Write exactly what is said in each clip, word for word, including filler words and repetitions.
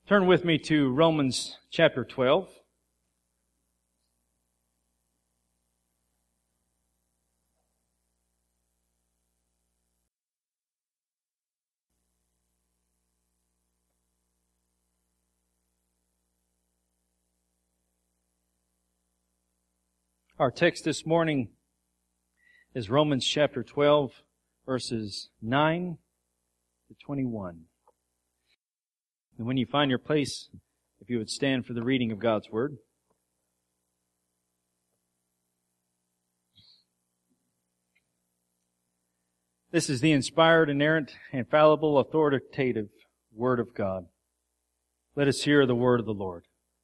Turn with me to Romans chapter twelve. Our text this morning is Romans chapter twelve, verses nine to twenty-one. And when you find your place, if you would stand for the reading of God's Word. This is the inspired, inerrant, infallible, authoritative Word of God. Let us hear the Word of the Lord.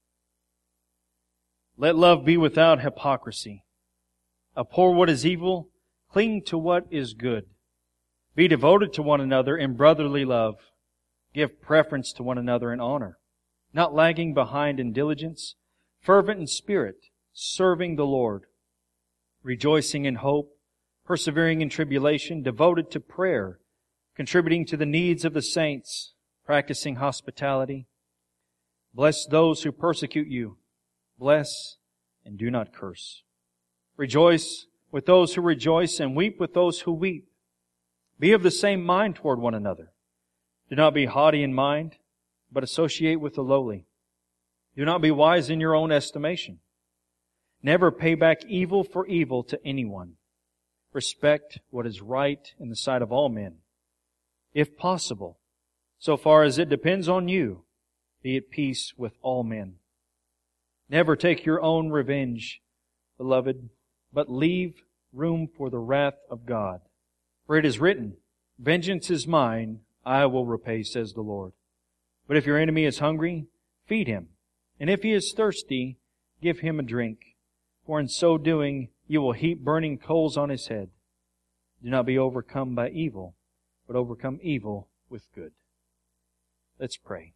Let love be without hypocrisy. Abhor what is evil, cling to what is good. Be devoted to one another in brotherly love. Give preference to one another in honor, not lagging behind in diligence, fervent in spirit, serving the Lord, rejoicing in hope, persevering in tribulation, devoted to prayer, contributing to the needs of the saints, practicing hospitality. Bless those who persecute you. Bless and do not curse. Rejoice with those who rejoice and weep with those who weep. Be of the same mind toward one another. Do not be haughty in mind, but associate with the lowly. Do not be wise in your own estimation. Never pay back evil for evil to anyone. Respect what is right in the sight of all men. If possible, so far as it depends on you, be at peace with all men. Never take your own revenge, beloved, but leave room for the wrath of God. For it is written, "Vengeance is mine, I will repay, says the Lord." But if your enemy is hungry, feed him. And if he is thirsty, give him a drink. For in so doing, you will heap burning coals on his head. Do not be overcome by evil, but overcome evil with good. Let's pray.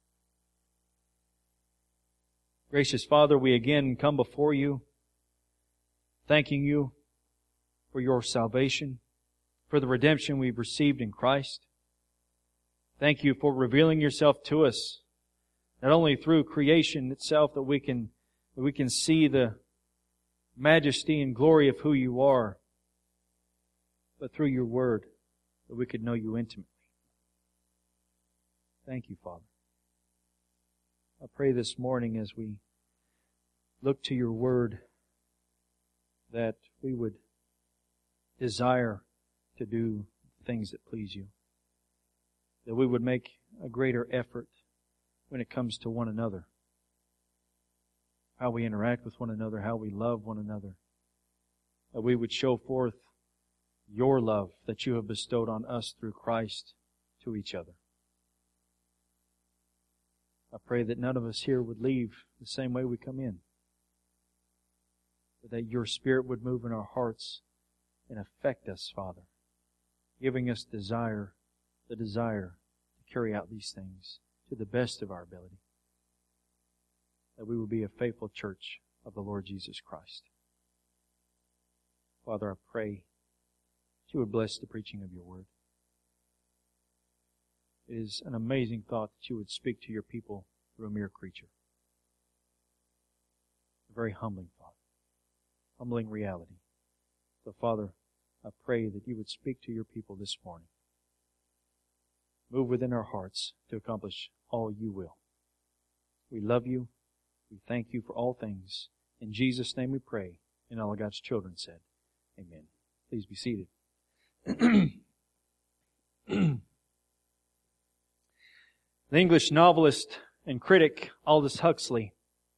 Gracious Father, we again come before you, thanking you for your salvation, for the redemption we've received in Christ. Thank you for revealing yourself to us, not only through creation itself, that we can, that we can see the majesty and glory of who you are, but through your Word, that we could know you intimately. Thank you, Father. I pray this morning as we look to your Word that we would desire to do things that please you. That we would make a greater effort when it comes to one another. How we interact with one another, how we love one another. That we would show forth your love that you have bestowed on us through Christ to each other. I pray that none of us here would leave the same way we come in. But that your Spirit would move in our hearts and affect us, Father, giving us desire, the desire to carry out these things to the best of our ability. That we will be a faithful church of the Lord Jesus Christ. Father, I pray that you would bless the preaching of your Word. It is an amazing thought that you would speak to your people through a mere creature. A very humbling thought. Humbling reality. So, Father, I pray that you would speak to your people this morning. Move within our hearts to accomplish all you will. We love you. We thank you for all things. In Jesus' name we pray. And all of God's children said, Amen. Please be seated. The English novelist and critic Aldous Huxley,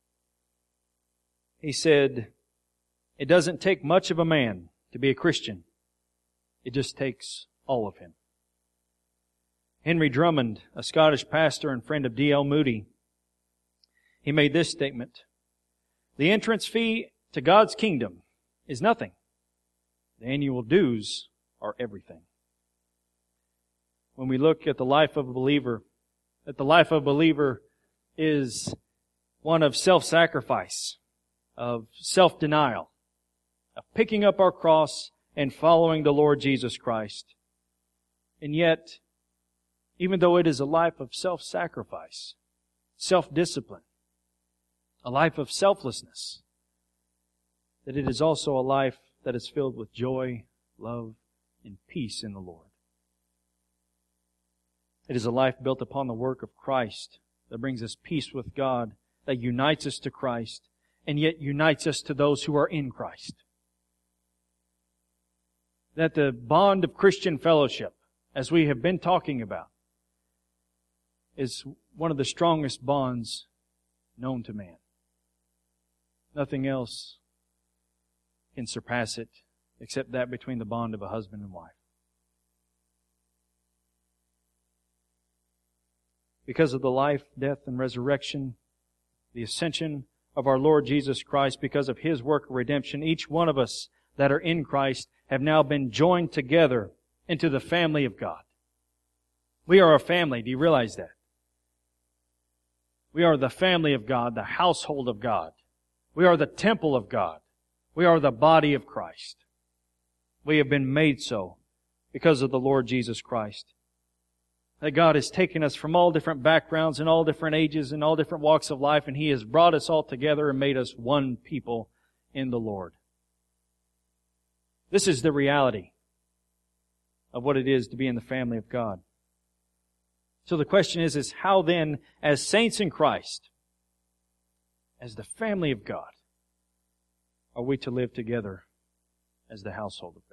he said, "It doesn't take much of a man to be a Christian. It just takes all of him." Henry Drummond, a Scottish pastor and friend of D L Moody, he made this statement: "The entrance fee to God's kingdom is nothing. The annual dues are everything." When we look at the life of a believer, that the life of a believer is one of self-sacrifice, of self-denial, of picking up our cross and following the Lord Jesus Christ. And yet, even though it is a life of self-sacrifice, self-discipline, a life of selflessness, that it is also a life that is filled with joy, love, and peace in the Lord. It is a life built upon the work of Christ that brings us peace with God, that unites us to Christ, and yet unites us to those who are in Christ. That the bond of Christian fellowship, as we have been talking about, is one of the strongest bonds known to man. Nothing else can surpass it except that between the bond of a husband and wife. Because of the life, death, and resurrection, the ascension of our Lord Jesus Christ, because of His work of redemption, each one of us that are in Christ have now been joined together into the family of God. We are a family. Do you realize that? We are the family of God, the household of God. We are the temple of God. We are the body of Christ. We have been made so because of the Lord Jesus Christ. That God has taken us from all different backgrounds and all different ages and all different walks of life, and He has brought us all together and made us one people in the Lord. This is the reality of what it is to be in the family of God. So the question is, is how then, as saints in Christ, as the family of God, are we to live together as the household of God?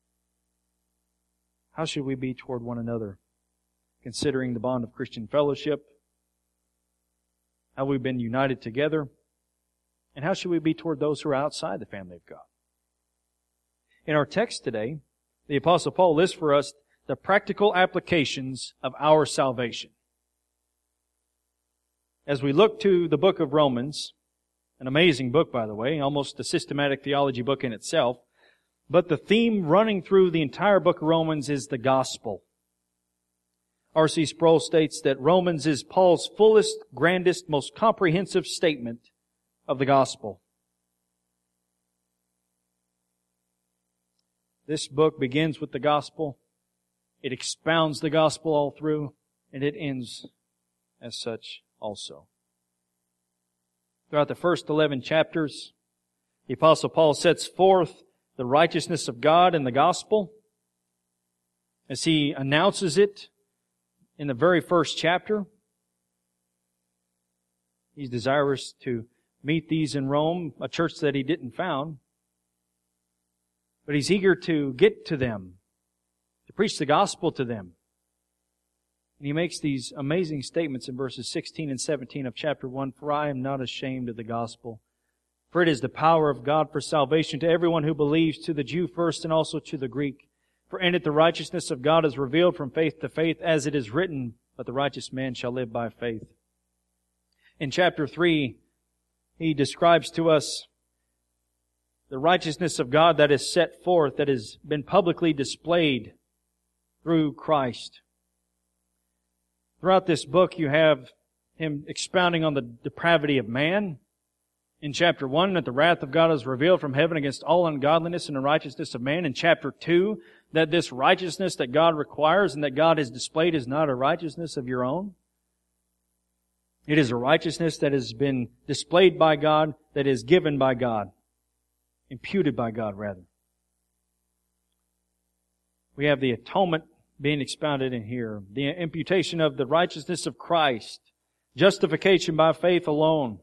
How should we be toward one another, considering the bond of Christian fellowship, how we've been united together, and how should we be toward those who are outside the family of God? In our text today, the Apostle Paul lists for us the practical applications of our salvation. As we look to the book of Romans, an amazing book, by the way, almost a systematic theology book in itself, but the theme running through the entire book of Romans is the gospel. R C Sproul states that Romans is Paul's fullest, grandest, most comprehensive statement of the gospel. This book begins with the gospel. It expounds the gospel all through, and it ends as such also. Throughout the first eleven chapters, the Apostle Paul sets forth the righteousness of God in the gospel as he announces it in the very first chapter. He's desirous to meet these in Rome, a church that he didn't found. But he's eager to get to them, to preach the gospel to them. And he makes these amazing statements in verses sixteen and seventeen of chapter one. For I am not ashamed of the gospel, for it is the power of God for salvation to everyone who believes, to the Jew first and also to the Greek. For in it the righteousness of God is revealed from faith to faith, as it is written, but the righteous man shall live by faith. In chapter three, he describes to us the righteousness of God that is set forth, that has been publicly displayed through Christ. Throughout this book, you have him expounding on the depravity of man. In chapter one, that the wrath of God is revealed from heaven against all ungodliness and unrighteousness of man. In chapter two, that this righteousness that God requires and that God has displayed is not a righteousness of your own. It is a righteousness that has been displayed by God, that is given by God. Imputed by God, rather. We have the atonement being expounded in here. The imputation of the righteousness of Christ. Justification by faith alone.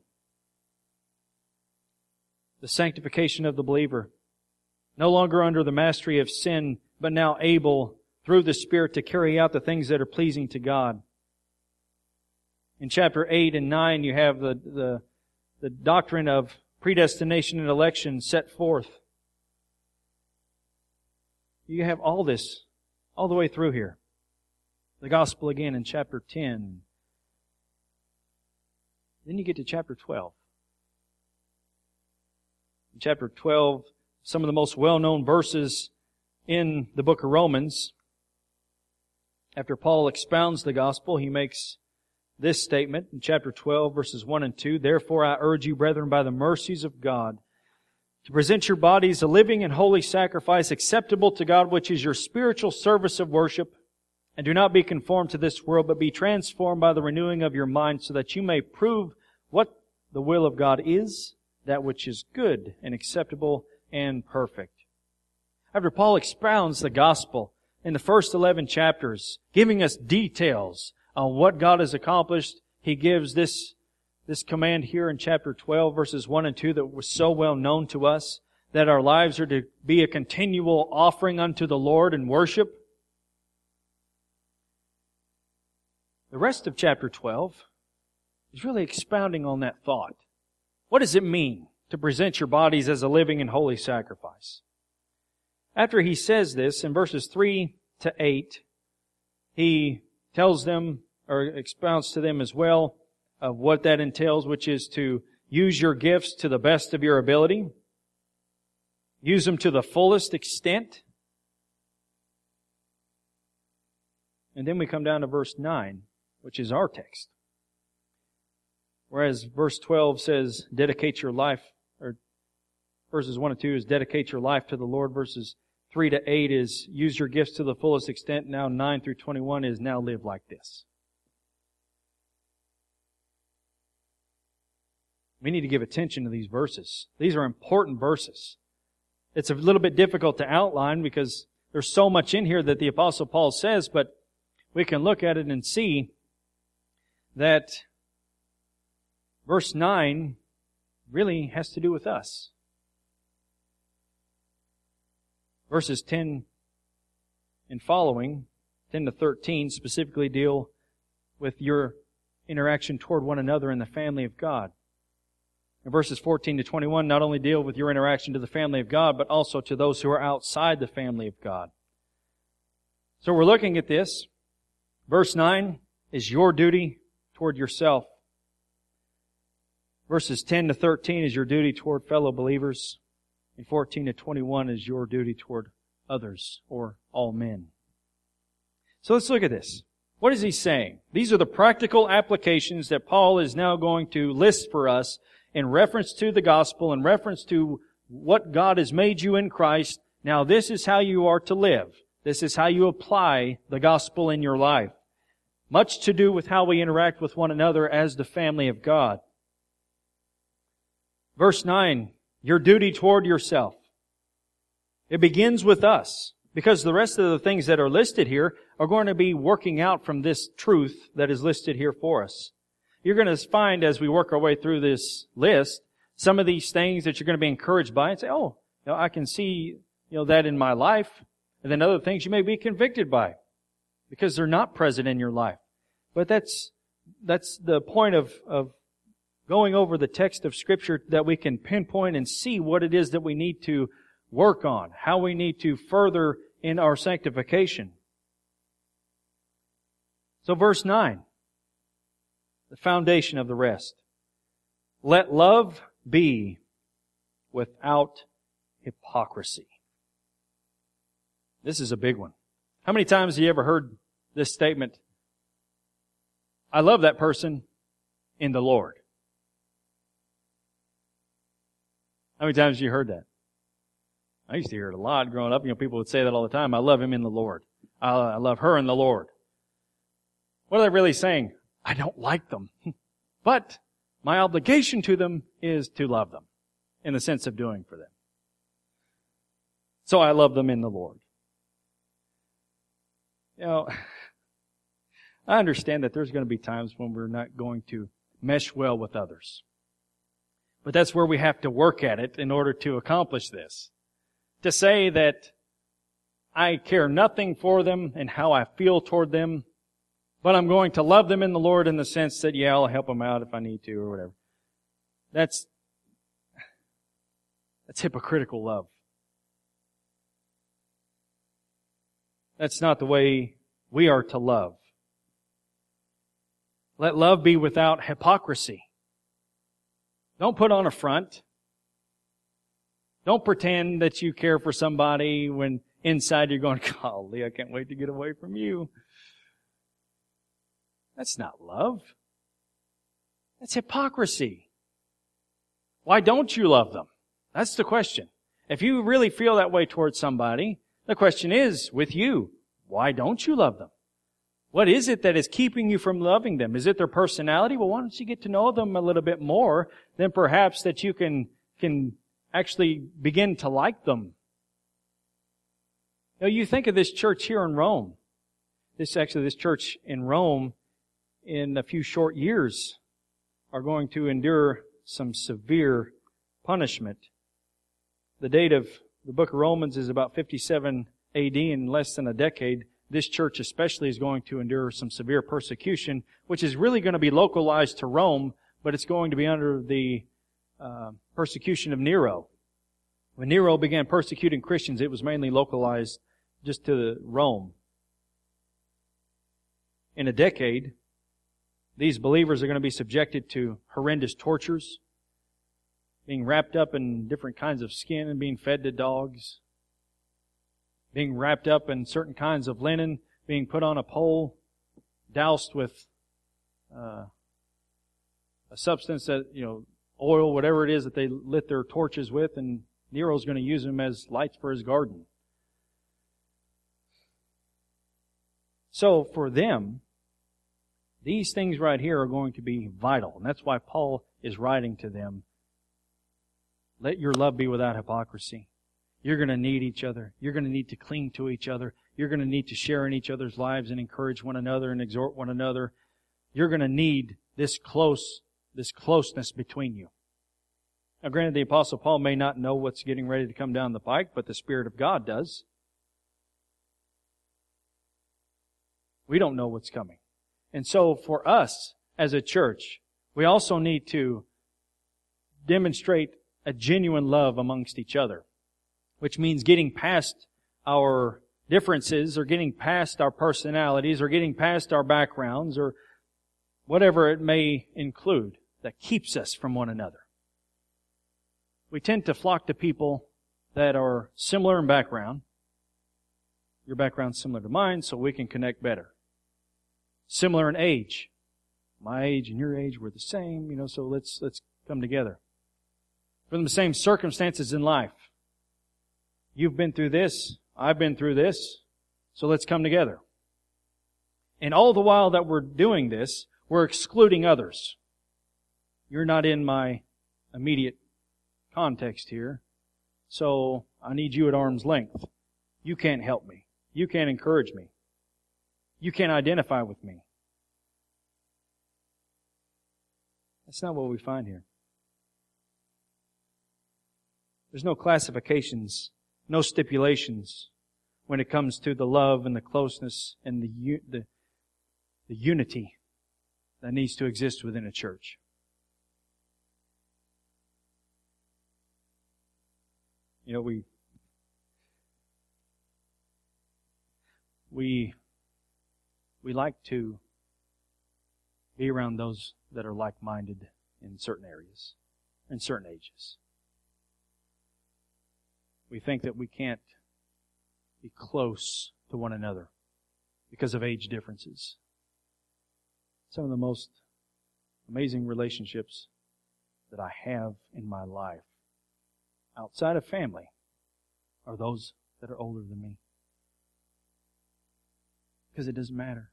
The sanctification of the believer. No longer under the mastery of sin, but now able, through the Spirit, to carry out the things that are pleasing to God. In chapter eight and nine, you have the, the, the doctrine of predestination and election set forth. You have all this all the way through here. The gospel again in chapter ten. Then you get to chapter twelve. In chapter twelve, some of the most well-known verses in the book of Romans. After Paul expounds the gospel, he makes this statement in chapter twelve, verses one and two. Therefore I urge you, brethren, by the mercies of God, to present your bodies a living and holy sacrifice acceptable to God, which is your spiritual service of worship. And do not be conformed to this world, but be transformed by the renewing of your mind, so that you may prove what the will of God is, that which is good and acceptable and perfect. After Paul expounds the gospel in the first eleven chapters, giving us details on what God has accomplished, he gives this, this command here in chapter twelve, verses one and two, that was so well known to us, that our lives are to be a continual offering unto the Lord in worship. The rest of chapter twelve is really expounding on that thought. What does it mean to present your bodies as a living and holy sacrifice? After he says this, in verses three to eight, he tells them, or expounds to them as well, of what that entails, which is to use your gifts to the best of your ability. Use them to the fullest extent. And then we come down to verse nine, which is our text. Whereas verse twelve says, dedicate your life, or verses one and two is dedicate your life to the Lord. Verses three to eight is use your gifts to the fullest extent. Now nine through twenty-one is now live like this. We need to give attention to these verses. These are important verses. It's a little bit difficult to outline because there's so much in here that the Apostle Paul says, but we can look at it and see that verse nine really has to do with us. Verses ten and following, ten to thirteen, specifically deal with your interaction toward one another in the family of God. And verses fourteen to twenty-one not only deal with your interaction to the family of God, but also to those who are outside the family of God. So we're looking at this. Verse nine is your duty toward yourself. Verses ten to thirteen is your duty toward fellow believers. And fourteen to twenty-one is your duty toward others, or all men. So let's look at this. What is he saying? These are the practical applications that Paul is now going to list for us in reference to the gospel, in reference to what God has made you in Christ. Now this is how you are to live. This is how you apply the gospel in your life. Much to do with how we interact with one another as the family of God. Verse nine, your duty toward yourself. It begins with us, because the rest of the things that are listed here are going to be working out from this truth that is listed here for us. You're going to find as we work our way through this list, some of these things that you're going to be encouraged by and say, oh, you know, I can see, you know, that in my life. And then other things you may be convicted by because they're not present in your life. But that's, that's the point of, of going over the text of Scripture, that we can pinpoint and see what it is that we need to work on, how we need to further in our sanctification. So verse nine, the foundation of the rest. Let love be without hypocrisy. This is a big one. How many times have you ever heard this statement? I love that person in the Lord. How many times have you heard that? I used to hear it a lot growing up. You know, people would say that all the time. I love him in the Lord. I, I love her in the Lord. What are they really saying? I don't like them. But my obligation to them is to love them in the sense of doing for them. So I love them in the Lord. You know, I understand that there's going to be times when we're not going to mesh well with others. But that's where we have to work at it in order to accomplish this. To say that I care nothing for them and how I feel toward them, but I'm going to love them in the Lord in the sense that, yeah, I'll help them out if I need to or whatever. That's, that's hypocritical love. That's not the way we are to love. Let love be without hypocrisy. Don't put on a front. Don't pretend that you care for somebody when inside you're going, golly, I can't wait to get away from you. That's not love. That's hypocrisy. Why don't you love them? That's the question. If you really feel that way towards somebody, the question is, with you, why don't you love them? What is it that is keeping you from loving them? Is it their personality? Well, why don't you get to know them a little bit more, then perhaps that you can, can actually begin to like them. You know, you think of this church here in Rome. This actually, this church in Rome, in a few short years, are going to endure some severe punishment. The date of the book of Romans is about fifty-seven A D, in less than a decade. This church especially is going to endure some severe persecution, which is really going to be localized to Rome, but it's going to be under the uh, persecution of Nero. When Nero began persecuting Christians, it was mainly localized just to Rome. In a decade, these believers are going to be subjected to horrendous tortures, being wrapped up in different kinds of skin and being fed to dogs, being wrapped up in certain kinds of linen, being put on a pole, doused with uh, a substance that, you know, oil, whatever it is that they lit their torches with, and Nero's going to use them as lights for his garden. So for them, these things right here are going to be vital. And that's why Paul is writing to them, let your love be without hypocrisy. You're going to need each other. You're going to need to cling to each other. You're going to need to share in each other's lives and encourage one another and exhort one another. You're going to need this close, this closeness between you. Now granted, the Apostle Paul may not know what's getting ready to come down the pike, but the Spirit of God does. We don't know what's coming. And so for us as a church, we also need to demonstrate a genuine love amongst each other, which means getting past our differences or getting past our personalities or getting past our backgrounds or whatever it may include that keeps us from one another. We tend to flock to people that are similar in background. Your background's similar to mine, so we can connect better. Similar in age. My age and your age, we're the same, you know, so let's let's come together. We're in the same circumstances in life. You've been through this, I've been through this, so let's come together. And all the while that we're doing this, we're excluding others. You're not in my immediate context here, so I need you at arm's length. You can't help me. You can't encourage me. You can't identify with me. That's not what we find here. There's no classifications, no stipulations when it comes to the love and the closeness and the the, the unity that needs to exist within a church. You know, we we we like to be around those that are like-minded in certain areas, in certain ages. We think that we can't be close to one another because of age differences. Some of the most amazing relationships that I have in my life outside of family are those that are older than me. Because it doesn't matter.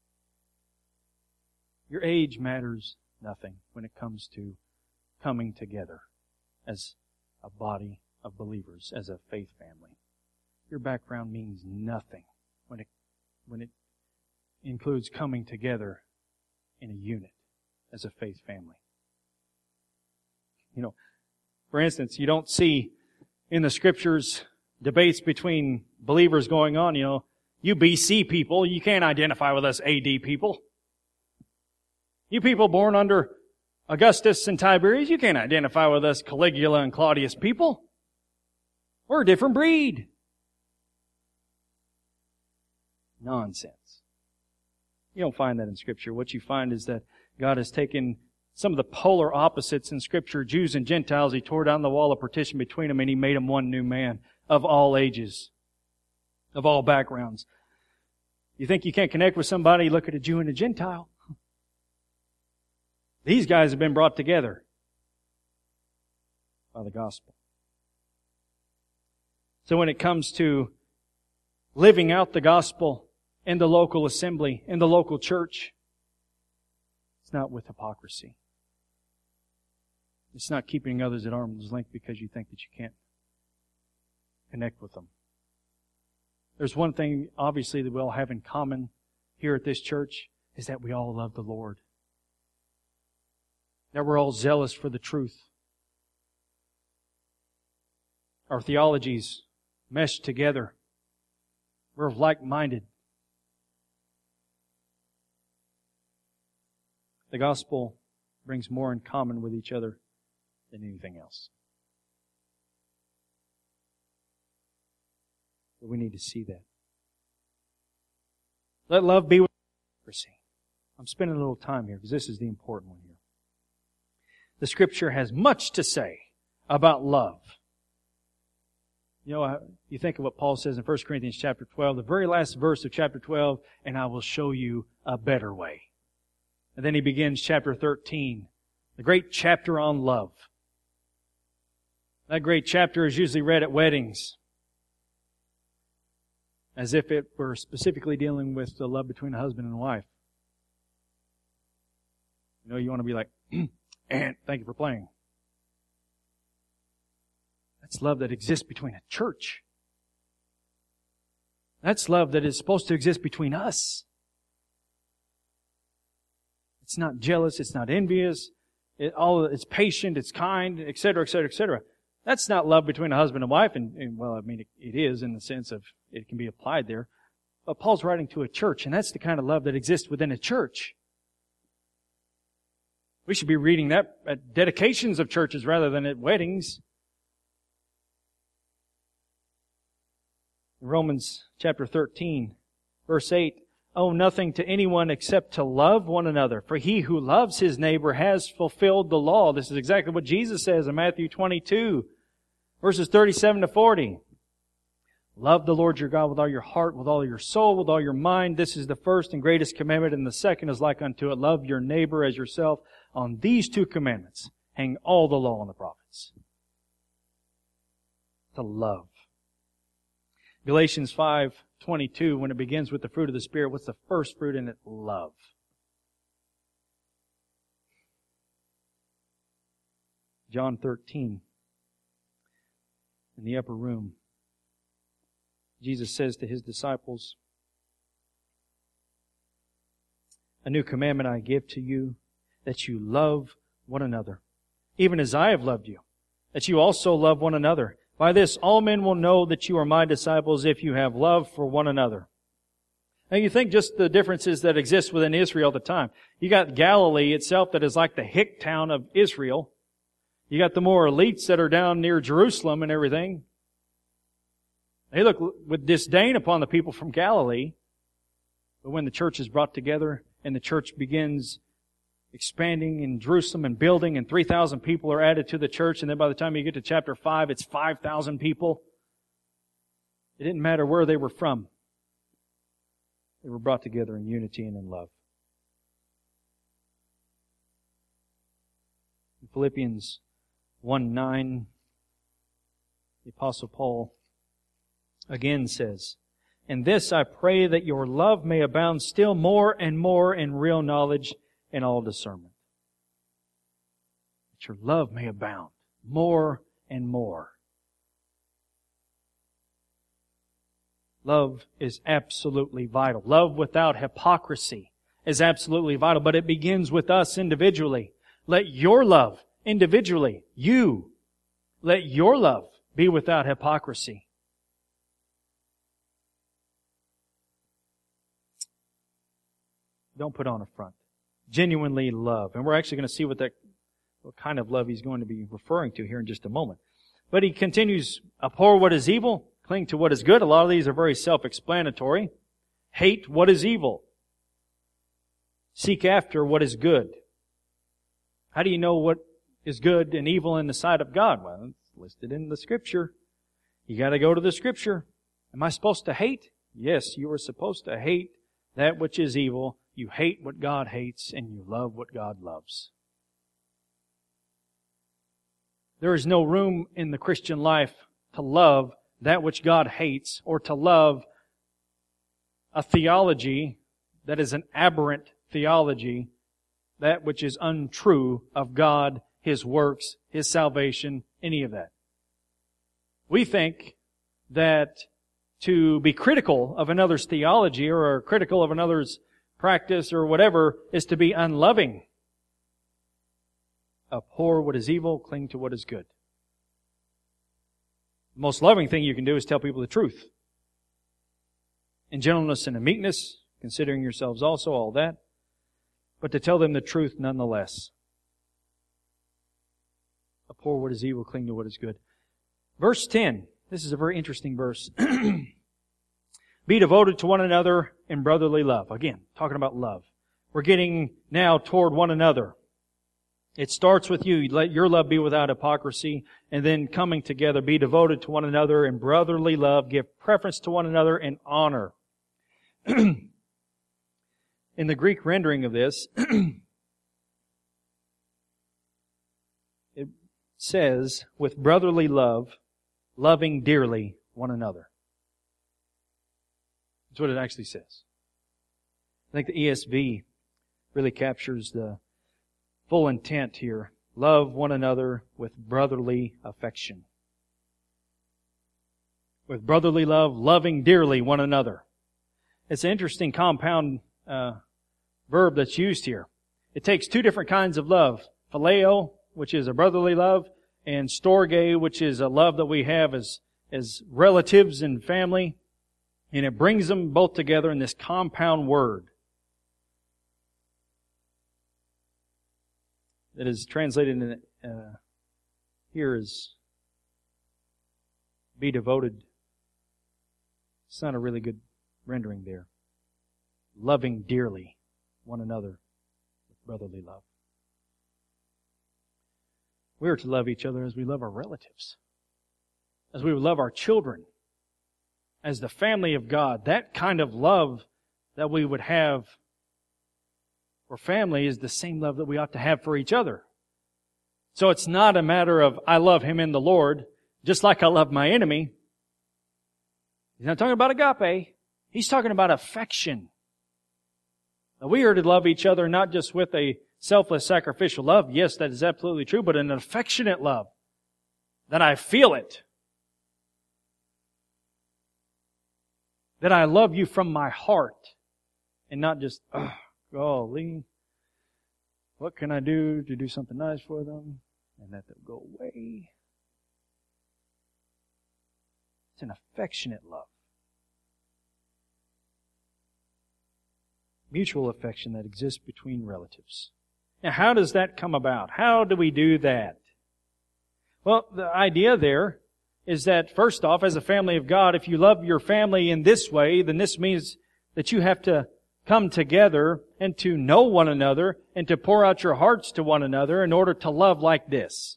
Your age matters nothing when it comes to coming together as a body of believers, as a faith family. Your background means nothing when it when it includes coming together in a unit as a faith family. You know, for instance, you don't see in the Scriptures debates between believers going on, you know, you B C people, you can't identify with us A D people. You people born under Augustus and Tiberius, you can't identify with us Caligula and Claudius people. We're a different breed. Nonsense. You don't find that in Scripture. What you find is that God has taken some of the polar opposites in Scripture, Jews and Gentiles. He tore down the wall of partition between them and He made them one new man of all ages, of all backgrounds. You think you can't connect with somebody, look at a Jew and a Gentile. These guys have been brought together by the gospel. So when it comes to living out the gospel in the local assembly, in the local church. It's not with hypocrisy. It's not keeping others at arm's length because you think that you can't connect with them. There's one thing, obviously, that we all have in common here at this church, is that we all love the Lord. That we're all zealous for the truth. Our theologies mesh together. We're like-minded. The gospel brings more in common with each other than anything else. But we need to see that. Let love be with hypocrisy. I'm spending a little time here because this is the important one here. The Scripture has much to say about love. You know, you think of what Paul says in First Corinthians chapter twelve, the very last verse of chapter twelve, and I will show you a better way. And then he begins chapter thirteen, the great chapter on love. That great chapter is usually read at weddings, as if it were specifically dealing with the love between a husband and a wife. You know, you want to be like, and thank you for playing. That's love that exists between a church. That's love that is supposed to exist between us. It's not jealous, it's not envious, it, all, it's patient, it's kind, et cetera, et cetera, et cetera. That's not love between a husband and wife, and, and well, I mean, it, it is in the sense of it can be applied there. But Paul's writing to a church, and that's the kind of love that exists within a church. We should be reading that at dedications of churches rather than at weddings. Romans chapter thirteen, verse eight, owe nothing to anyone except to love one another. For he who loves his neighbor has fulfilled the law. This is exactly what Jesus says in Matthew twenty-two, verses thirty-seven to forty. Love the Lord your God with all your heart, with all your soul, with all your mind. This is the first and greatest commandment, and the second is like unto it. Love your neighbor as yourself. On these two commandments hang all the law and the prophets. To love. Galatians five twenty-two, when it begins with the fruit of the Spirit, what's the first fruit in it? Love. John thirteen, in the upper room, Jesus says to His disciples, a new commandment I give to you, that you love one another, even as I have loved you, that you also love one another. By this all men will know that you are my disciples if you have love for one another. Now you think just the differences that exist within Israel at the time. You got Galilee itself that is like the hick town of Israel. You got the more elites that are down near Jerusalem and everything. They look with disdain upon the people from Galilee. But when the church is brought together and the church begins expanding in Jerusalem and building, and three thousand people are added to the church, and then by the time you get to chapter five, it's five thousand people. It didn't matter where they were from. They were brought together in unity and in love. In Philippians one nine, the Apostle Paul again says, "In this I pray that your love may abound still more and more in real knowledge and all discernment." That your love may abound more and more. Love is absolutely vital. Love without hypocrisy is absolutely vital, but it begins with us individually. Let your love individually, you, let your love be without hypocrisy. Don't put on a front. Genuinely love. And we're actually going to see what that, what kind of love he's going to be referring to here in just a moment. But he continues, abhor what is evil, cling to what is good. A lot of these are very self-explanatory. Hate what is evil. Seek after what is good. How do you know what is good and evil in the sight of God? Well, it's listed in the Scripture. You got to go to the Scripture. Am I supposed to hate? Yes, you are supposed to hate that which is evil. You hate what God hates, and you love what God loves. There is no room in the Christian life to love that which God hates, or to love a theology that is an aberrant theology, that which is untrue of God, His works, His salvation, any of that. We think that to be critical of another's theology or critical of another's practice or whatever is to be unloving. Abhor what is evil, cling to what is good. The most loving thing you can do is tell people the truth. In gentleness and in meekness, considering yourselves also, all that. But to tell them the truth nonetheless. Abhor what is evil, cling to what is good. Verse ten. This is a very interesting verse. Be devoted to one another in brotherly love. Again, talking about love. We're getting now toward one another. It starts with you. Let your love be without hypocrisy. And then coming together, be devoted to one another in brotherly love. Give preference to one another in honor. In the Greek rendering of this, it says, with brotherly love, loving dearly one another. That's what it actually says. I think the E S V really captures the full intent here. Love one another with brotherly affection. With brotherly love, loving dearly one another. It's an interesting compound uh, verb that's used here. It takes two different kinds of love. Phileo, which is a brotherly love, and storge, which is a love that we have as, as relatives and family. And it brings them both together in this compound word that is translated in uh, here as be devoted. It's not a really good rendering there. Loving dearly one another with brotherly love. We are to love each other as we love our relatives, as we would love our children, as the family of God. That kind of love that we would have for family is the same love that we ought to have for each other. So it's not a matter of I love him in the Lord, just like I love my enemy. He's not talking about agape. He's talking about affection. Now, we are to love each other not just with a selfless, sacrificial love. Yes, that is absolutely true, but an affectionate love. That I feel it. That I love you from my heart. And not just, oh, golly, what can I do to do something nice for them? And let them go away. It's an affectionate love. Mutual affection that exists between relatives. Now, how does that come about? How do we do that? Well, the idea there is that, first off, as a family of God, if you love your family in this way, then this means that you have to come together and to know one another and to pour out your hearts to one another in order to love like this.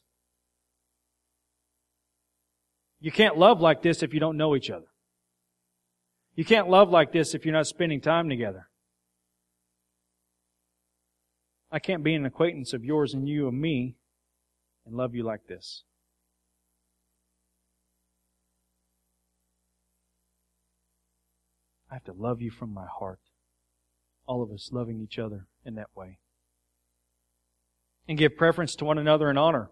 You can't love like this if you don't know each other. You can't love like this if you're not spending time together. I can't be an acquaintance of yours and you of me and love you like this. I have to love you from my heart. All of us loving each other in that way. And give preference to one another in honor.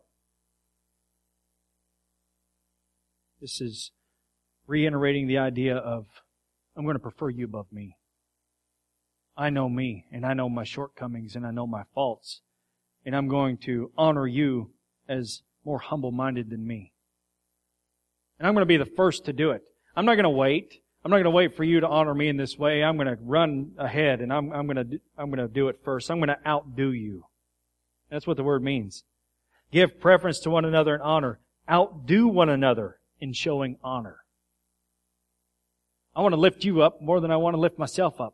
This is reiterating the idea of, I'm going to prefer you above me. I know me, and I know my shortcomings, and I know my faults. And I'm going to honor you as more humble-minded than me. And I'm going to be the first to do it. I'm not going to wait. I'm not going to wait for you to honor me in this way. I'm going to run ahead, and I'm, I'm going to I'm going to do it first. I'm going to outdo you. That's what the word means. Give preference to one another in honor. Outdo one another in showing honor. I want to lift you up more than I want to lift myself up.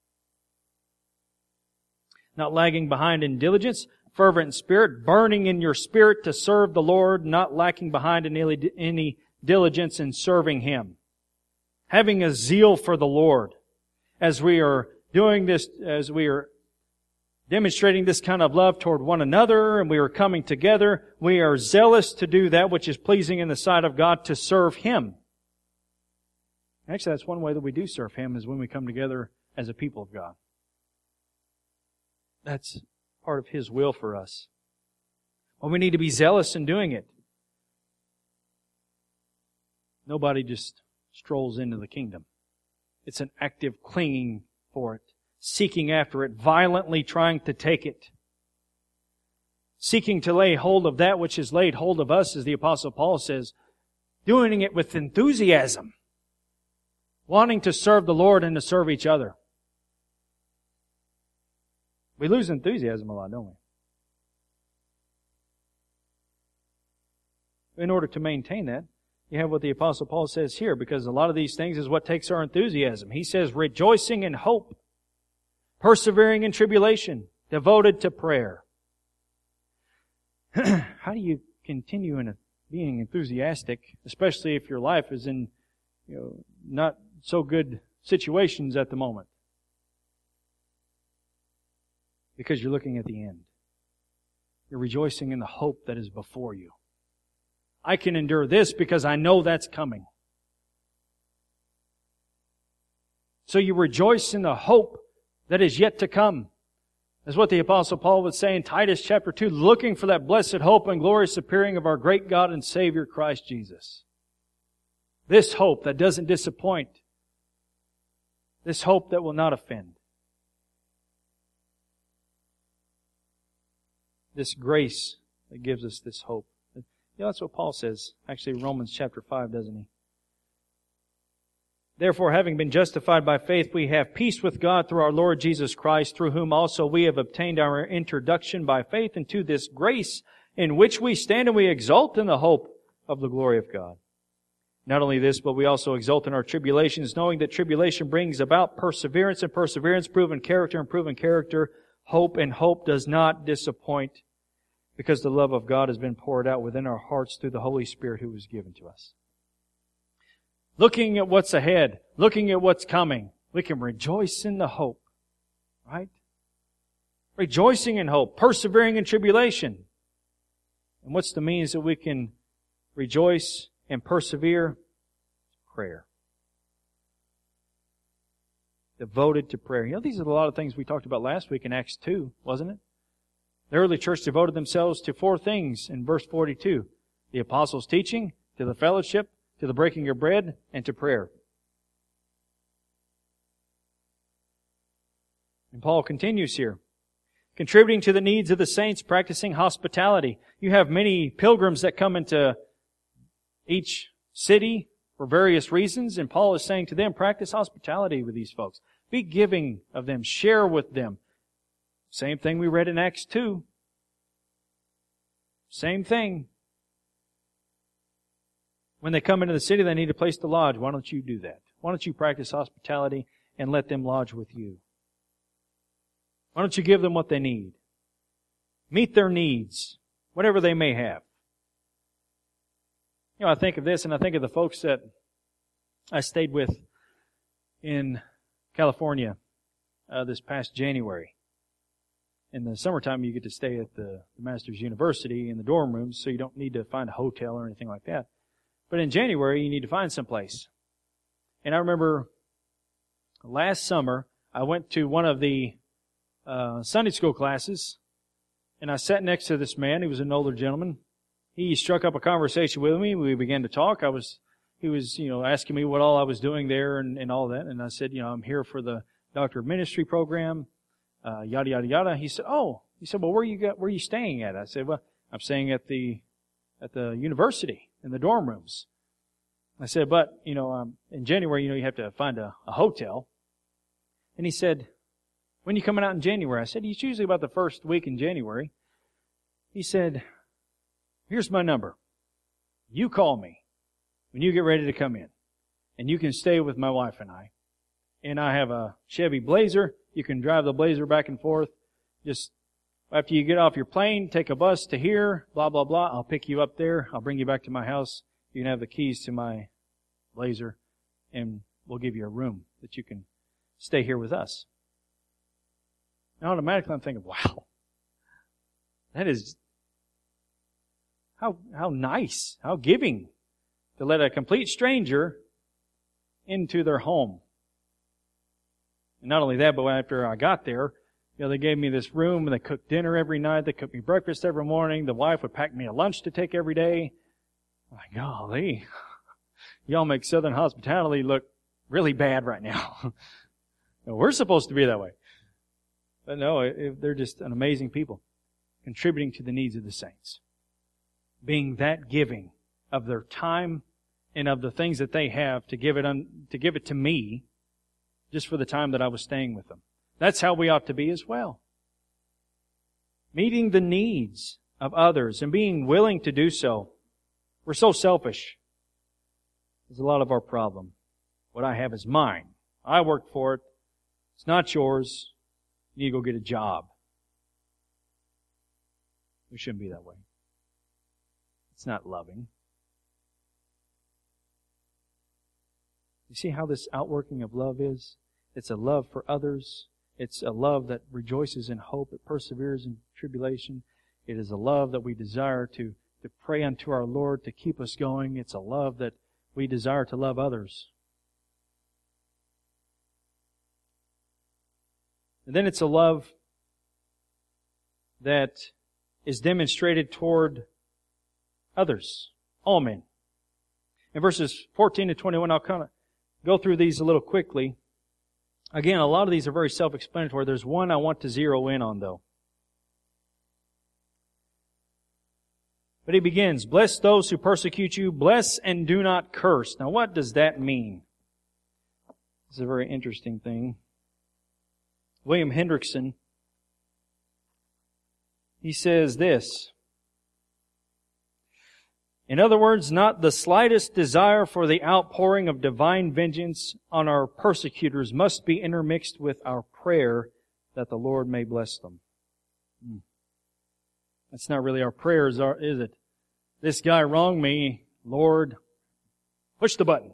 Not lagging behind in diligence, fervent in spirit, burning in your spirit to serve the Lord, not lacking behind in any diligence in serving Him. Having a zeal for the Lord. As we are doing this, as we are demonstrating this kind of love toward one another, and we are coming together, we are zealous to do that which is pleasing in the sight of God, to serve Him. Actually, that's one way that we do serve Him, is when we come together as a people of God. That's part of His will for us. Well, we need to be zealous in doing it. Nobody just strolls into the kingdom. It's an active clinging for it, seeking after it, violently trying to take it. Seeking to lay hold of that which is laid hold of us, as the Apostle Paul says, doing it with enthusiasm, wanting to serve the Lord and to serve each other. We lose enthusiasm a lot, don't we? In order to maintain that, you have what the Apostle Paul says here, because a lot of these things is what takes our enthusiasm. He says, rejoicing in hope, persevering in tribulation, devoted to prayer. How do you continue in being enthusiastic, especially if your life is in, you know, not so good situations at the moment? Because you're looking at the end. You're rejoicing in the hope that is before you. I can endure this because I know that's coming. So you rejoice in the hope that is yet to come. That's what the Apostle Paul would say in Titus chapter two, looking for that blessed hope and glorious appearing of our great God and Savior Christ Jesus. This hope that doesn't disappoint. This hope that will not offend. This grace that gives us this hope. You know, that's what Paul says, actually in Romans chapter five, doesn't he? Therefore, having been justified by faith, we have peace with God through our Lord Jesus Christ, through whom also we have obtained our introduction by faith into this grace in which we stand, and we exult in the hope of the glory of God. Not only this, but we also exult in our tribulations, knowing that tribulation brings about perseverance, and perseverance, proven character, and proven character, hope, and hope does not disappoint, because the love of God has been poured out within our hearts through the Holy Spirit who was given to us. Looking at what's ahead, looking at what's coming, we can rejoice in the hope. Right? Rejoicing in hope, persevering in tribulation. And what's the means that we can rejoice and persevere? Prayer. Devoted to prayer. You know, these are a lot of things we talked about last week in Acts two, wasn't it? The early church devoted themselves to four things in verse forty-two. The apostles' teaching, to the fellowship, to the breaking of bread, and to prayer. And Paul continues here. Contributing to the needs of the saints, practicing hospitality. You have many pilgrims that come into each city for various reasons, and Paul is saying to them, practice hospitality with these folks. Be giving of them. Share with them. Same thing we read in Acts two. Same thing. When they come into the city, they need a place to lodge. Why don't you do that? Why don't you practice hospitality and let them lodge with you? Why don't you give them what they need? Meet their needs, whatever they may have. You know, I think of this, and I think of the folks that I stayed with in California uh, this past January. In the summertime, you get to stay at the Master's University in the dorm rooms, so you don't need to find a hotel or anything like that. But in January, you need to find someplace. And I remember last summer, I went to one of the uh, Sunday school classes, and I sat next to this man. He was an older gentleman. He struck up a conversation with me. We began to talk. I was, he was, you know, asking me what all I was doing there and, and all that. And I said, you know, I'm here for the Doctor of Ministry program, uh, yada, yada, yada. He said, oh, he said, well, where you got, where are you staying at? I said, well, I'm staying at the, at the university in the dorm rooms. I said, but, you know, um, in January, you know, you have to find a, a hotel. And he said, when are you coming out in January? I said, it's usually about the first week in January. He said, here's my number. You call me when you get ready to come in. And you can stay with my wife and I. And I have a Chevy Blazer. You can drive the Blazer back and forth. Just after you get off your plane, take a bus to here, blah, blah, blah. I'll pick you up there. I'll bring you back to my house. You can have the keys to my Blazer. And we'll give you a room that you can stay here with us. And automatically I'm thinking, wow, that is how how nice, how giving to let a complete stranger into their home. And not only that, but after I got there, you know, they gave me this room and they cooked dinner every night. They cooked me breakfast every morning. The wife would pack me a lunch to take every day. I'm like, golly, y'all make Southern hospitality look really bad right now. We're supposed to be that way. But no, it, they're just an amazing people, contributing to the needs of the saints. Being that giving of their time and of the things that they have to give it un, to give it to me just for the time that I was staying with them. That's how we ought to be as well. Meeting the needs of others and being willing to do so. We're so selfish. It's a lot of our problem. What I have is mine. I worked for it. It's not yours. You need to go get a job. We shouldn't be that way. It's not loving. You see how this outworking of love is? It's a love for others. It's a love that rejoices in hope. It perseveres in tribulation. It is a love that we desire to, to pray unto our Lord to keep us going. It's a love that we desire to love others. And then it's a love that is demonstrated toward others, all men. In verses fourteen to twenty-one, I'll kind of go through these a little quickly. Again, a lot of these are very self-explanatory. There's one I want to zero in on, though. But he begins, bless those who persecute you, bless and do not curse. Now, what does that mean? This is a very interesting thing. William Hendrickson, he says this. In other words, not the slightest desire for the outpouring of divine vengeance on our persecutors must be intermixed with our prayer that the Lord may bless them. Hmm. That's not really our prayers, is it? This guy wronged me, Lord, push the button.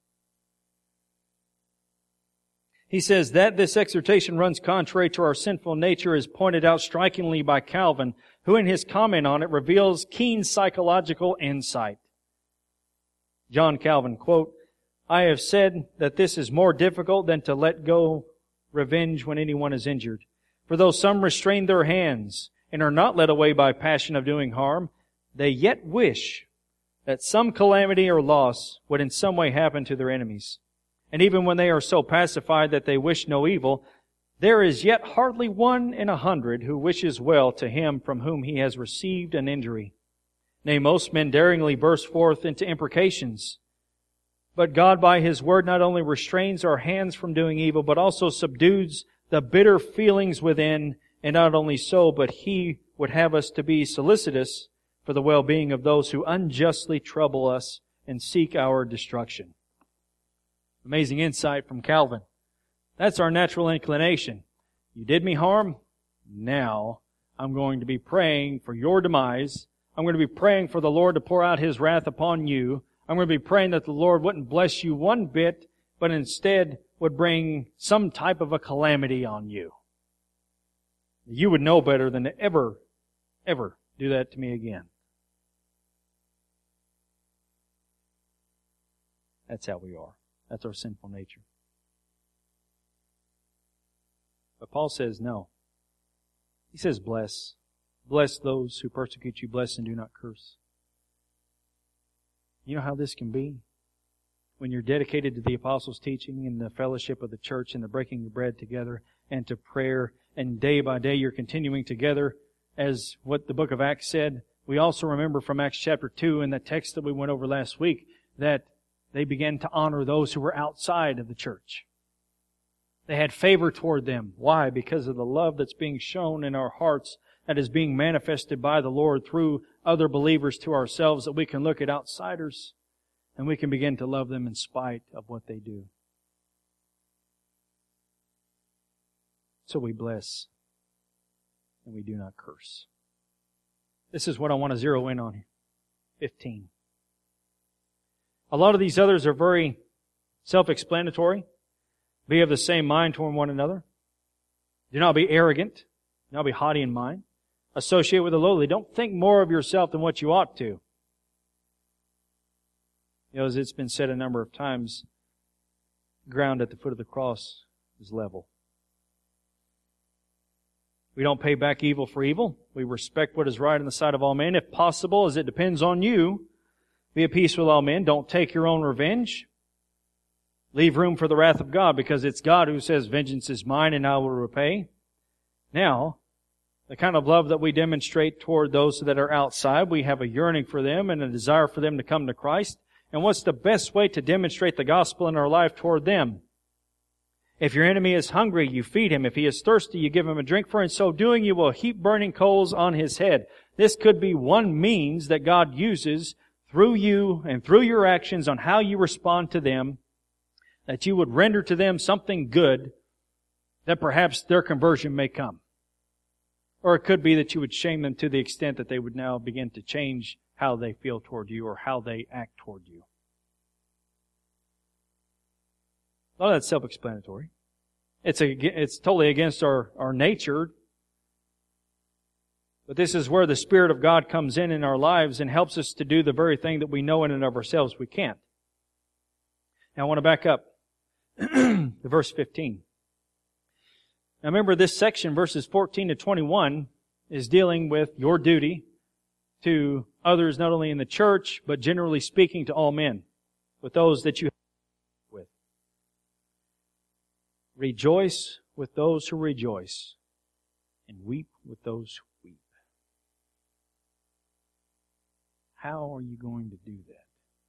He says that this exhortation runs contrary to our sinful nature is pointed out strikingly by Calvin, who in his comment on it reveals keen psychological insight. John Calvin, quote, I have said that this is more difficult than to let go revenge when anyone is injured. For though some restrain their hands and are not led away by passion of doing harm, they yet wish that some calamity or loss would in some way happen to their enemies. And even when they are so pacified that they wish no evil, there is yet hardly one in a hundred who wishes well to him from whom he has received an injury. Nay, most men daringly burst forth into imprecations. But God by His word not only restrains our hands from doing evil, but also subdues the bitter feelings within. And not only so, but He would have us to be solicitous for the well-being of those who unjustly trouble us and seek our destruction. Amazing insight from Calvin. That's our natural inclination. You did me harm. Now I'm going to be praying for your demise. I'm going to be praying for the Lord to pour out His wrath upon you. I'm going to be praying that the Lord wouldn't bless you one bit, but instead would bring some type of a calamity on you. You would know better than to ever, ever do that to me again. That's how we are. That's our sinful nature. But Paul says no. He says bless. Bless those who persecute you. Bless and do not curse. You know how this can be? When you're dedicated to the apostles' teaching and the fellowship of the church and the breaking of bread together and to prayer, and day by day you're continuing together as what the book of Acts said. We also remember from Acts chapter two in the text that we went over last week that they began to honor those who were outside of the church. They had favor toward them. Why? Because of the love that's being shown in our hearts that is being manifested by the Lord through other believers to ourselves, that we can look at outsiders and we can begin to love them in spite of what they do. So we bless and we do not curse. This is what I want to zero in on here. fifteen. A lot of these others are very self-explanatory. Be of the same mind toward one another. Do not be arrogant. Do not be haughty in mind. Associate with the lowly. Don't think more of yourself than what you ought to. You know, as it's been said a number of times, ground at the foot of the cross is level. We don't pay back evil for evil. We respect what is right in the sight of all men. If possible, as it depends on you, be at peace with all men. Don't take your own revenge. Leave room for the wrath of God, because it's God who says, vengeance is mine and I will repay. Now, the kind of love that we demonstrate toward those that are outside, we have a yearning for them and a desire for them to come to Christ. And what's the best way to demonstrate the gospel in our life toward them? If your enemy is hungry, you feed him. If he is thirsty, you give him a drink. For in so doing, you will heap burning coals on his head. This could be one means that God uses through you and through your actions on how you respond to them, that you would render to them something good, that perhaps their conversion may come. Or it could be that you would shame them to the extent that they would now begin to change how they feel toward you or how they act toward you. A lot of that's self-explanatory. It's a, it's totally against our, our nature. But this is where the Spirit of God comes in in our lives and helps us to do the very thing that we know in and of ourselves we can't. Now I want to back up to verse fifteen. Now remember, this section, verses fourteen to twenty-one, is dealing with your duty to others not only in the church, but generally speaking to all men, with those that you with. Rejoice with those who rejoice, and weep with those who weep. How are you going to do that?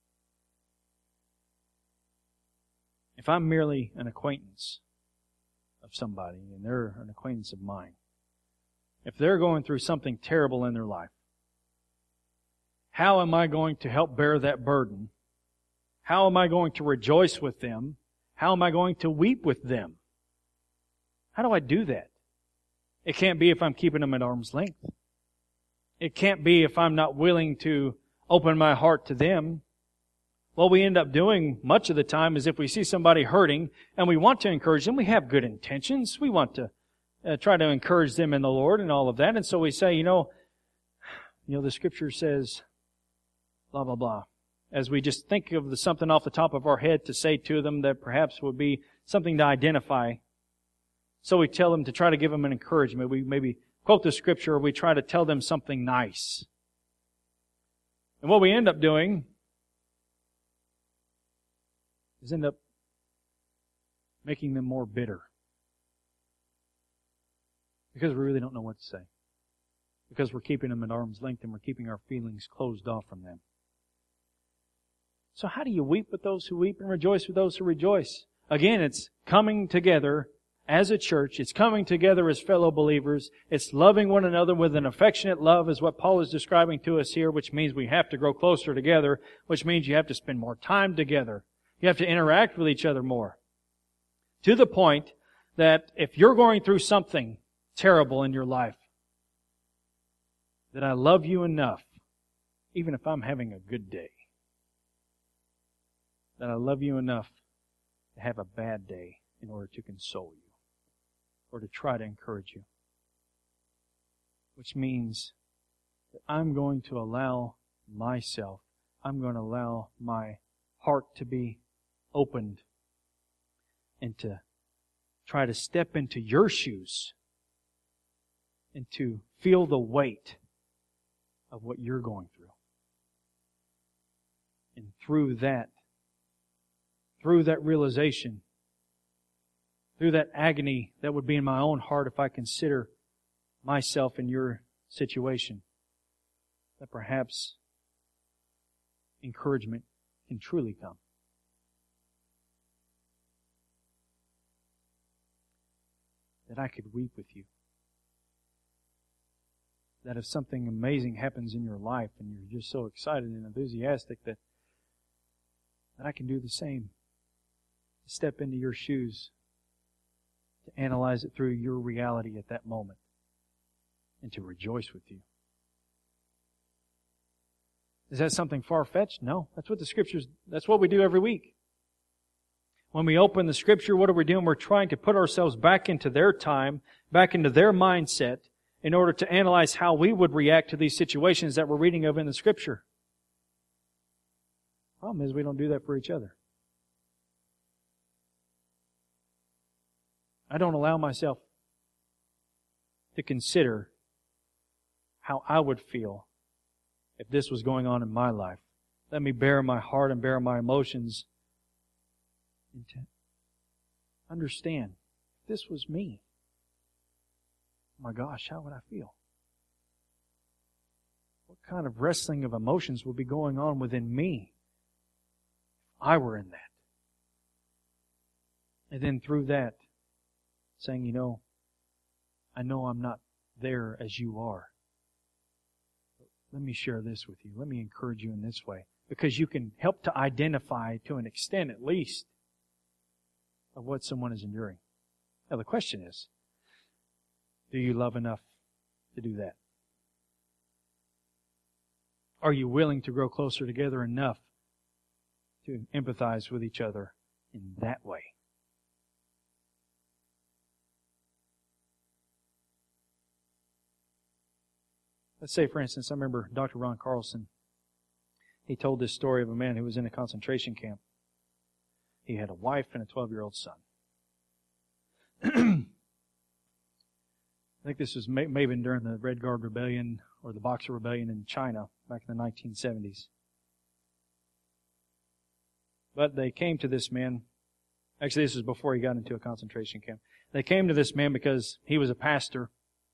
If I'm merely an acquaintance of somebody, and they're an acquaintance of mine, if they're going through something terrible in their life, how am I going to help bear that burden? How am I going to rejoice with them? How am I going to weep with them? How do I do that? It can't be if I'm keeping them at arm's length. It can't be if I'm not willing to open my heart to them. What we end up doing much of the time is if we see somebody hurting and we want to encourage them, we have good intentions. We want to uh, try to encourage them in the Lord and all of that. And so we say, you know, you know, the Scripture says, blah, blah, blah. As we just think of the, something off the top of our head to say to them that perhaps would be something to identify. So we tell them to try to give them an encouragement. We maybe quote the Scripture, or we try to tell them something nice. And what we end up doing is end up making them more bitter. Because we really don't know what to say. Because we're keeping them at arm's length and we're keeping our feelings closed off from them. So how do you weep with those who weep and rejoice with those who rejoice? Again, it's coming together as a church. It's coming together as fellow believers. It's loving one another with an affectionate love, is what Paul is describing to us here, which means we have to grow closer together, which means you have to spend more time together. You have to interact with each other more. To the point that if you're going through something terrible in your life, that I love you enough, even if I'm having a good day, that I love you enough to have a bad day in order to console you or to try to encourage you. Which means that I'm going to allow myself, I'm going to allow my heart to be opened and to try to step into your shoes and to feel the weight of what you're going through. And through that, through that realization, through that agony that would be in my own heart if I consider myself in your situation, that perhaps encouragement can truly come. That I could weep with you. That if something amazing happens in your life and you're just so excited and enthusiastic, that, that I can do the same. To step into your shoes, to analyze it through your reality at that moment, and to rejoice with you. Is that something far-fetched? No. That's what the Scriptures, that's what we do every week. When we open the Scripture, what are we doing? We're trying to put ourselves back into their time, back into their mindset, in order to analyze how we would react to these situations that we're reading of in the Scripture. The problem is we don't do that for each other. I don't allow myself to consider how I would feel if this was going on in my life. Let me bare my heart and bare my emotions and to understand, if this was me, oh my gosh, how would I feel? What kind of wrestling of emotions would be going on within me if I were in that? And then through that, saying, you know, I know I'm not there as you are. Let me share this with you. Let me encourage you in this way. Because you can help to identify, to an extent at least, of what someone is enduring. Now the question is, do you love enough to do that? Are you willing to grow closer together enough to empathize with each other in that way? Let's say, for instance, I remember Doctor Ron Carlson. He told this story of a man who was in a concentration camp. He had a wife and a twelve-year-old son. I think this was may- maybe during the Red Guard Rebellion or the Boxer Rebellion in China back in the nineteen seventies. But they came to this man. Actually, this was before he got into a concentration camp. They came to this man because he was a pastor.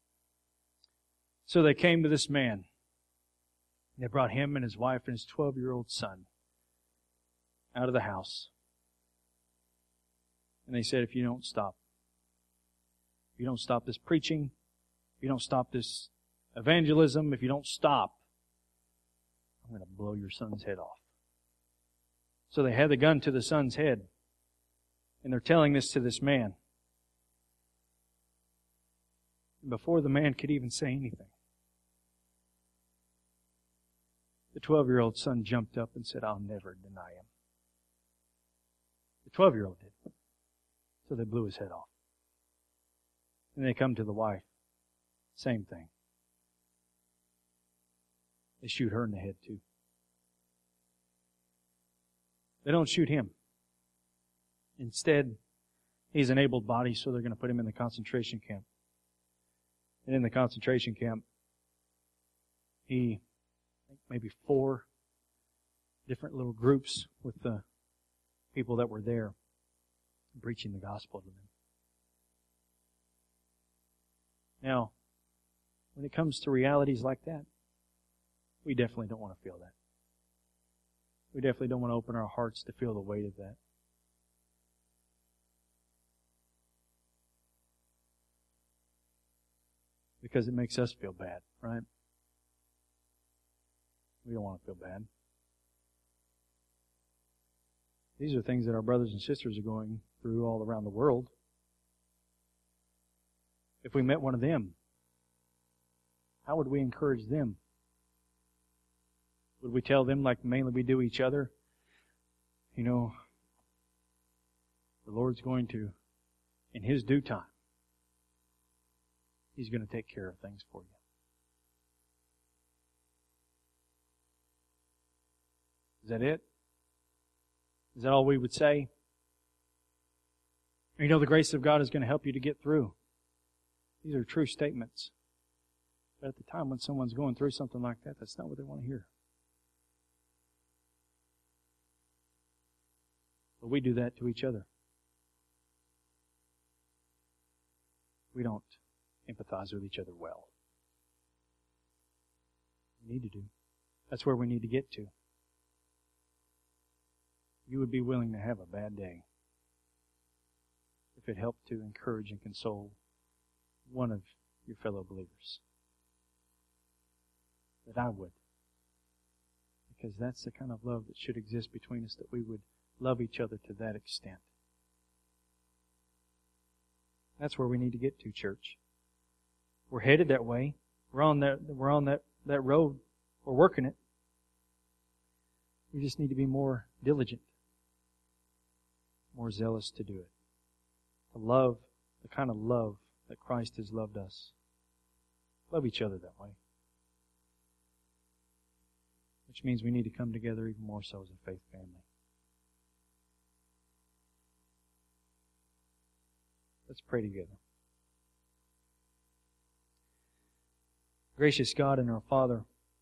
So they came to this man. They brought him and his wife and his twelve-year-old son out of the house. And they said, if you don't stop, if you don't stop this preaching, if you don't stop this evangelism, if you don't stop, I'm going to blow your son's head off. So they had the gun to the son's head. And they're telling this to this man. Before the man could even say anything, the twelve-year-old son jumped up and said, I'll never deny him. The twelve-year-old did. So they blew his head off. And they come to the wife. Same thing. They shoot her in the head too. They don't shoot him. Instead, he's an able body, so they're going to put him in the concentration camp. And in the concentration camp, he, I think maybe four different little groups with the people that were there preaching the gospel to them. Now, when it comes to realities like that, we definitely don't want to feel that. We definitely don't want to open our hearts to feel the weight of that. Because it makes us feel bad, right? We don't want to feel bad. These are things that our brothers and sisters are going through all around the world. If we met one of them, how would we encourage them? Would we tell them like mainly we do each other? You know, the Lord's going to, in His due time, He's going to take care of things for you. Is that it? Is that all we would say? You know, the grace of God is going to help you to get through. These are true statements. But at the time when someone's going through something like that, that's not what they want to hear. But we do that to each other. We don't empathize with each other well. We need to do. That's where we need to get to. You would be willing to have a bad day if it helped to encourage and console one of your fellow believers. That I would. Because that's the kind of love that should exist between us, that we would love each other to that extent. That's where we need to get to, church. We're headed that way. We're on that, we're on that, that road. We're working it. We just need to be more diligent, more zealous to do it. To love the kind of love that Christ has loved us. Love each other that way. Which means we need to come together even more so as a faith family. Let's Let's pray together. Gracious God and our Father,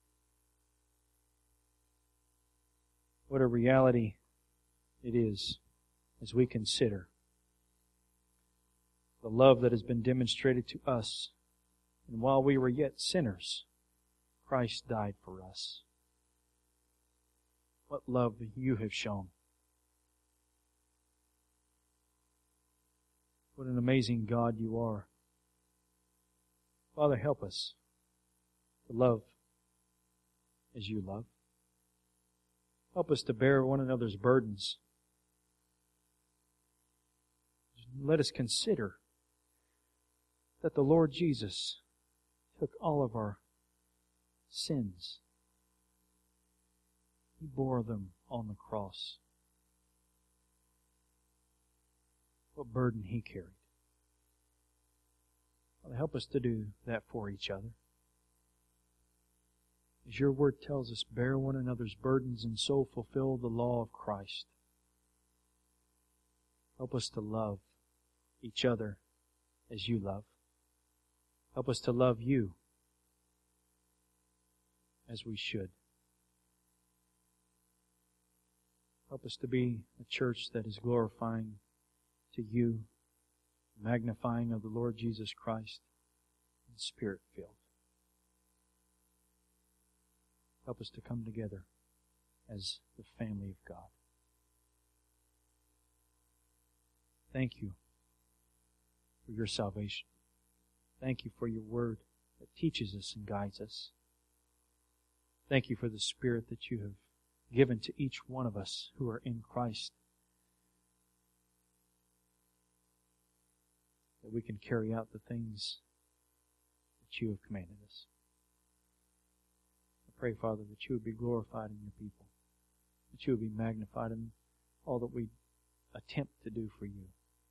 what a reality it is as we consider the love that has been demonstrated to us. And while we were yet sinners, Christ died for us. What love you have shown. What an amazing God you are. Father, help us to love as you love. Help us to bear one another's burdens. Let us consider that the Lord Jesus took all of our sins. He bore them on the cross. What burden He carried. Father, help us to do that for each other. As your word tells us, bear one another's burdens and so fulfill the law of Christ. Help us to love each other as you love. Help us to love you as we should. Help us to be a church that is glorifying to you, magnifying of the Lord Jesus Christ, and Spirit-filled. Help us to come together as the family of God. Thank you for your salvation. Thank you for your word that teaches us and guides us. Thank you for the Spirit that you have given to each one of us who are in Christ, that we can carry out the things that you have commanded us. I pray, Father, that you would be glorified in your people, that you would be magnified in all that we attempt to do for you.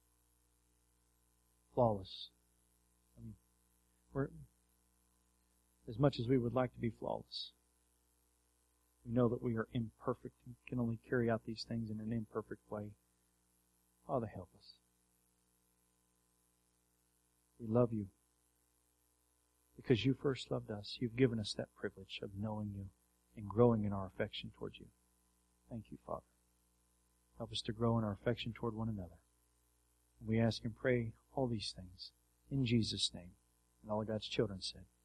Flawless. I mean, we're, as much as we would like to be flawless, we know that we are imperfect and can only carry out these things in an imperfect way. Father, help us. We love you because you first loved us. You've given us that privilege of knowing you and growing in our affection towards you. Thank you, Father. Help us to grow in our affection toward one another. And we ask and pray all these things in Jesus' name. And all of God's children said,